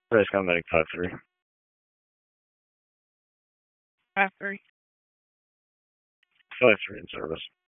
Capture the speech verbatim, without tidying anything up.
Race Combat five three. Five three. five three in service.